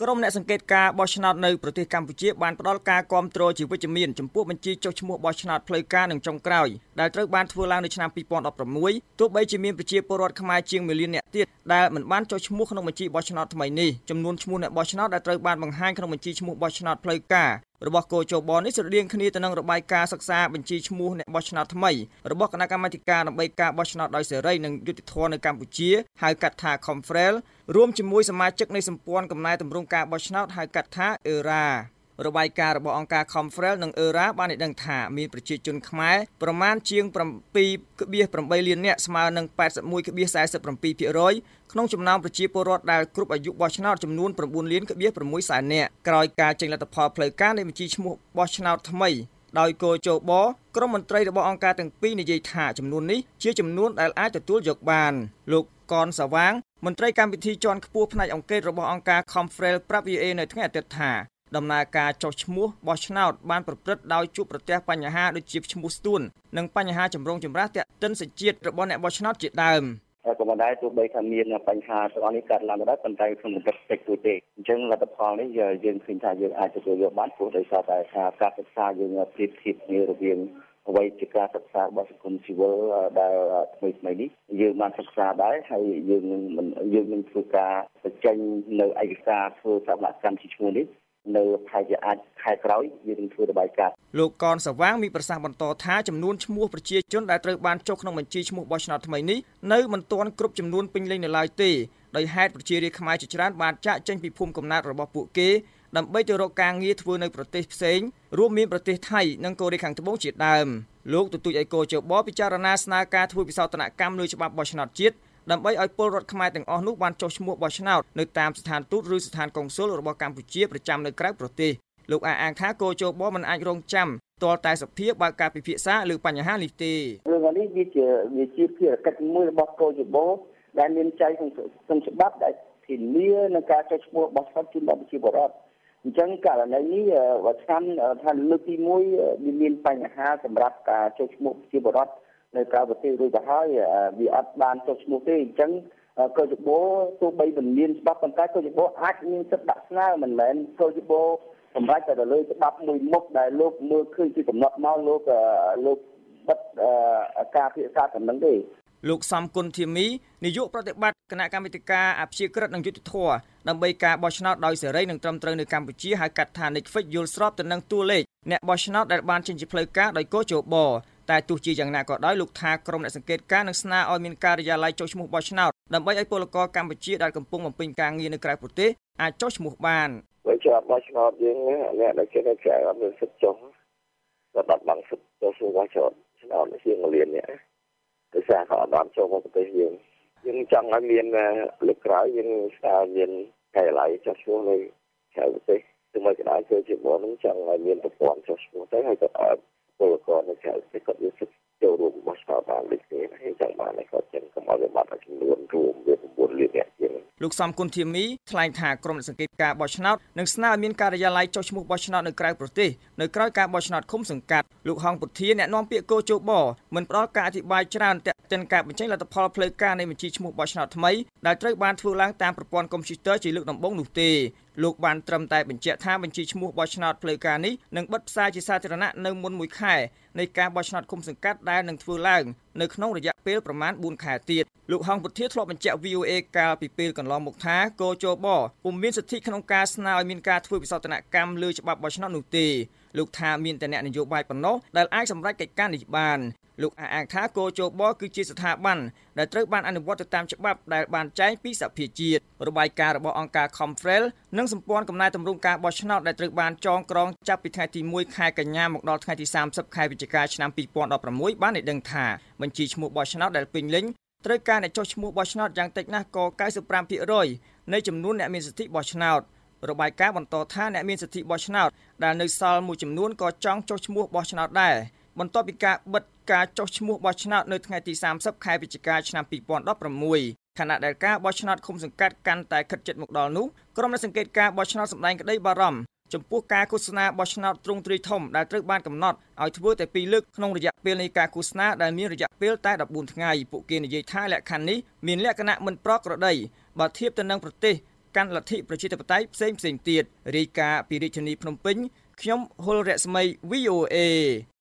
ក្រុមអ្នកសង្កេតការបោះឆ្នោតនៅប្រទេសកម្ពុជាបានផ្ដល់ការគាំទ្រជាវិជ្ជមានចំពោះបញ្ជីចុះឈ្មោះបោះឆ្នោតផ្លូវការនិងចុងក្រោយដែលត្រូវបានធ្វើឡើងនៅឆ្នាំ2016ទោះបីជាមានប្រជាពលរដ្ឋខ្មែរជាង1លាននាក់ទៀតដែលមិនបានចុះឈ្មោះក្នុងបញ្ជីបោះឆ្នោតថ្មីនេះចំនួនឈ្មោះអ្នកបោះឆ្នោតដែលត្រូវបានបង្ហាញក្នុងបញ្ជីឈ្មោះបោះឆ្នោតផ្លូវការរបស់កោជបនេះស្រដៀងគ្នាទៅនឹងរបាយការណ៍សិក្សាបញ្ជីឈ្មោះអ្នកបោះឆ្នោតថ្មីរបស់គណៈកម្មាធិការដើម្បីការបោះឆ្នោតដោយសេរីនិងយុត្តិធម៌នៅកម្ពុជាហៅកាត់ថា Confrel រួមជាមួយសមាជិកនៃសម្ព័ន្ធកំណែតម្រង់ការបោះឆ្នោតហៅកាត់ថា ERA របាយការណ៍របស់អង្គការ Confrel និង ERA បានឲ្យដឹងថាមានប្រជាជនខ្មែរប្រមាណជាង 7.8 លាននាក់ស្មើនឹង 81.47% ក្នុងចំណោមប្រជាពលរដ្ឋដែលគ្រប់អាយុបោះឆ្នោតចំនួន 9 លាន 6 សែននាក់ក្រោយការចេញលទ្ធផលផ្លូវការនៃបញ្ជីឈ្មោះបោះឆ្នោតថ្មីដោយកោជបក្រុមមន្ត្រីរបស់អង្គការទាំងពីរនិយាយថាចំនួននេះជាចំនួនដែលអាចទទួលយកបានលោកកនសាវាងមន្ត្រីកម្មវិធីជាន់ខ្ពស់ផ្នែកអង្គការរបស់អង្គការ Confrel ប្រាប់ VOA នៅថ្ងៃអាទិត្យថាដំណើរការចុះឈ្មោះបោះឆ្នោតបានប្រព្រឹត្តដោយជួបប្រទះបញ្ហាដូចជាឈ្មោះស្ទួននិងបញ្ហាចម្រូងចម្រាសទាក់ទិនសញ្ជាតិរបស់អ្នកបោះឆ្នោតជាដើមក៏មិនដែរទោះបីថាមានបញ្ហាទាំងអស់នេះកើតឡើងដែរប៉ុន្តែក្នុងកម្រិតតិចតួចទេអញ្ចឹងលទ្ធផលនេះយើងឃើញថាយើងអាចទទួលយកបានព្រោះដោយសារតែការសិក្សាយើងប្រៀបធៀបគ្នារវាងអ្វីជាការសិក្សារបស់សង្គមស៊ីវិលដែលថ្មីនេះយើងបានសិក្សាដែរហើយយើងនឹងធ្វើការបញ្ចេញនៅឯកសារធ្វើសកម្មភាពឈ្មោះនេះនៅខែក្រោយយើងនឹងធ្វើរបាយការណ៍លោកកនសាវាងមានប្រសាសន៍បន្តថាចំនួនឈ្មោះប្រជាជនដែលត្រូវបានចុះក្នុងបញ្ជីឈ្មោះបោះឆ្នោតថ្មីនេះនៅមិនទាន់គ្រប់ចំនួនពេញលេញនៅឡើយទេដោយហេតុប្រជារាស្ត្រខ្មែរជាច្រើនបានចាកចេញពីភូមិកំណើតរបស់ពួកគេដើម្បីទៅរកការងារធ្វើនៅប្រទេសផ្សេងរួមមានប្រទេសថៃនិងកូរ៉េខាងត្បូងជាដើមលោកទទូចឲ្យកោជបពិចារណាស្នើការធ្វើវិសោធនកម្មលើច្បាប់បោះឆ្នោតជាតិដើម្បីឲ្យពលរដ្ឋខ្មែរទាំងអស់នោះបានចុះឈ្មោះបោះឆ្នោតនៅតាមស្ថានទូតឬស្ថានកុងស៊ុលរបស់កម្ពុជាប្រចាំនៅក្រៅប្រទេសលោកអាងថាកោជបមិនអាចរងចាំទាល់តែសភាបើកការពិភាក្សាលើបញ្ហានេះទេរឿងនេះវាជាភារកិច្ចមួយរបស់កោជបដែលមានចែងក្នុងច្បាប់ដែលធានានឹងការចុះឈ្មោះបោះឆ្នោតជូនដល់ប្រជាពលរដ្ឋអញ្ចឹងករណីនេះបើឆ្នាំថាលើកទី1វាមានបញ្ហាសម្រាប់ការចុះឈ្មោះប្រជាពលរដ្ឋនៅក្រៅប្រទេសរួចទៅហើយវាអត់បានចុះឈ្មោះទេអញ្ចឹងកោជបទោះបីមិនមានច្បាប់ប៉ុន្តែកោជបអាចមានសិទ្ធិដាក់ស្នើមិនមែនកោជបសម្រាប់តែលើច្បាប់មួយមុខដែលលោកមើលឃើញពីកំណត់មកលោកបិទការពិភាក្សាទាំងនោះទេលោកសំគុណធាមីនាយកប្រតិបត្តិគណៈកម្មាធិការអព្យាក្រឹតនិងយុត្តិធម៌ដើម្បីការបោះឆ្នោតដោយសេរីនិងត្រឹមត្រូវនៅកម្ពុជាហៅកាត់ថា NICFIC យល់ស្របទៅនឹងតួលេខអ្នកបោះឆ្នោតដែលបានចេញជាផ្លូវការដោយកោជបតែទោះជាយ៉ាងណាក៏ដោយលោកថាក្រុមអ្នកសង្កេតការនឹងស្នើឲ្យមានការិយាល័យចុះឈ្មោះបោះឆ្នោតដើម្បីឲ្យពលករកម្ពុជាដែលកំពុងបំពេញការងារនៅក្រៅប្រទេសអាចចុះឈ្មោះបានបើជាបោះឆ្នោតយើងអ្នកដែលជាអ្នកក្រៅអត់មានសិទ្ធិចុះក៏បាត់បង់សិទ្ធិចុះឈ្មោះបោះឆ្នោតជាង1លាននាក់ដោយសារเขาអត់បានចូលមកប្រទេសយើងចង់ឲ្យមានលើកក្រោយយើងស្នើមានការិយាល័យចុះឈ្មោះនៅក្រៅប្រទេសទោះបីក៏ដោយគឺជាបងនឹងចង់ឲ្យមានប្រព័ន្ធចុះឈ្មោះទៅហើយក៏ពលករនៅក្រៅប្រទេសក៏មានសិទ្ធិចូលរួមបោះឆ្នោតបានដូចគ្នាហើយចង់បានឲ្យគាត់ចេញកុំឲ្យវាបាត់ចំនួនរួមវា9លាននាក់ជាងលោកសំគុណធាមីថ្លែងថាក្រុមអ្នកសង្កេតការបោះឆ្នោតនឹងស្នើឲ្យមានការិយាល័យចុះឈ្មោះបោះឆ្នោតនៅក្រៅប្រទេសនៅក្រៅការបោះឆ្នោតឃុំសង្កាត់លោកហងពុធាអ្នកនាំពាក្យកោជបមិនផ្ដល់ការអធិប្បាយច្រើនទាក់ទិនការបញ្ចេញលទ្ធផលផ្លូវការនៃបញ្ជីឈ្មោះបោះឆ្នោតថ្មីដែលត្រូវបានធ្វើឡើងតាមប្រព័ន្ធកុំព្យូទ័រជាលើកដំបូងនោះទេលោកបានត្រឹមតែបញ្ជាក់ថាបញ្ជីឈ្មោះបោះឆ្នោតផ្លូវការនេះនឹងបិទផ្សាយជាសាធារណៈនៅមុន1ខែនៃការបោះឆ្នោតឃុំសង្កាត់ដែលនឹងធ្វើឡើងនៅក្នុងរយៈពេលប្រមាណ4ខែទៀតលោកហងពុធាធ្លាប់បញ្ជាក់ VOA កាលពីពេលកន្លងមកថាកោជបពុំមានសិទ្ធិក្នុងការស្នើឲ្យមានការធ្វើវិសោធនកម្មលើច្បាប់បោះឆ្នោតនោះទេលោកថាមានតែអ្នកនយោបាយប៉ុណ្ណោះដែលអាចសម្រេចកិច្ចការនេះបានលោកអះអាងថាកោជបគឺជាស្ថាប័នដែលត្រូវបានអនុវត្តទៅតាមច្បាប់ដែលបានចែងពីសភាជាតិរបាយការណ៍របស់អង្គការ Confrel និងសម្ព័ន្ធកំណែតម្រង់ការបោះឆ្នោតដែលត្រូវបានចងក្រងចាប់ពីថ្ងៃទី1ខែកញ្ញាមកដល់ថ្ងៃទី30ខែវិច្ឆិកាឆ្នាំ2016បានឲ្យដឹងថាបញ្ជីឈ្មោះបោះឆ្នោតដែលពេញលេញត្រូវការអ្នកចុះឈ្មោះបោះឆ្នោតយ៉ាងតិចណាស់ក៏ 95% នៃចំនួនអ្នកមានសិទ្ធិបោះឆ្នោតរបាយការណ៍បន្តថាអ្នកមានសិទ្ធិបោះឆ្នោតដែលនៅសល់មួយចំនួនក៏ចង់ចុះឈ្មោះបោះឆ្នោតដែរបន្ទាប់ពីការបិទការចុះឈ្មោះបោះឆ្នោតនៅថ្ងៃទី30ខែវិច្ឆិកាឆ្នាំ2016ខណៈដែលការបោះឆ្នោតឃុំសង្កាត់កាន់តែខិតជិតមកដល់នោះក្រុមអ្នកសង្កេតការបោះឆ្នោតសម្ដែងក្តីបារម្ភចំពោះការឃោសនាបោះឆ្នោតទ្រង់ទ្រាយធំដែលត្រូវបានកំណត់ឲ្យធ្វើតែ2លើកក្នុងរយៈពេលនៃការឃោសនាដែលមានរយៈពេលតែ14ថ្ងៃពួកគេនិយាយថាលក្ខខណ្ឌនេះមានលក្ខណៈមិនប្រក្រតីបើធៀបទៅនឹងប្រទេសកាន់លទ្ធិប្រជាធិបតេយ្យផ្សេងទៀតរាយការណ៍ពីរាជធានីភ្នំពេញខ្ញុំហុលរស្មី VOA